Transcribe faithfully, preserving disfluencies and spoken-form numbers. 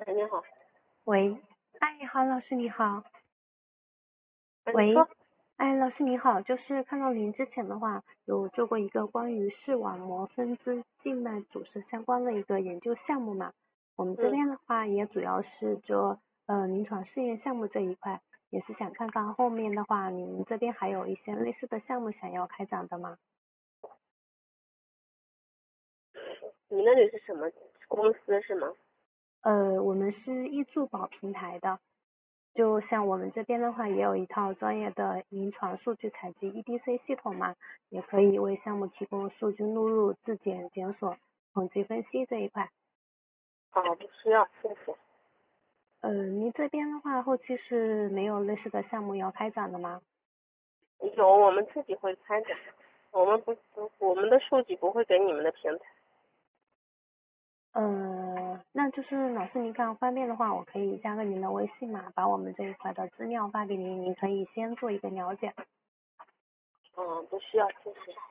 哎，你好。 喂，哎，好，老师你好。 哎，你喂， 说。 哎，老师你好，就是看到您之前的话有做过一个关于视网膜分支静脉阻塞相关的一个研究项目嘛，我们这嗯， 边的话也主要是做呃临床试验项目这一块，也是想看看后面的话你们这边还有一些类似的项目想要开展的吗？ 你那里是什么公司是吗？ 呃，我们是易助保平台的，就像我们这边的话，也有一套专业的临床数据采集 E D C 系统嘛，也可以为项目提供数据录入、质检、检索、统计分析这一块。 哦，不需要，谢谢。 呃，您这边的话，后期是没有类似的项目要开展的吗？ 有，我们自己会开展，我们不不，我们的数据不会给你们的平台。 呃，那就是老师您看方便的话，我可以加个您的微信嘛，把我们这一块的资料发给您，您可以先做一个了解。 嗯，不需要，谢谢。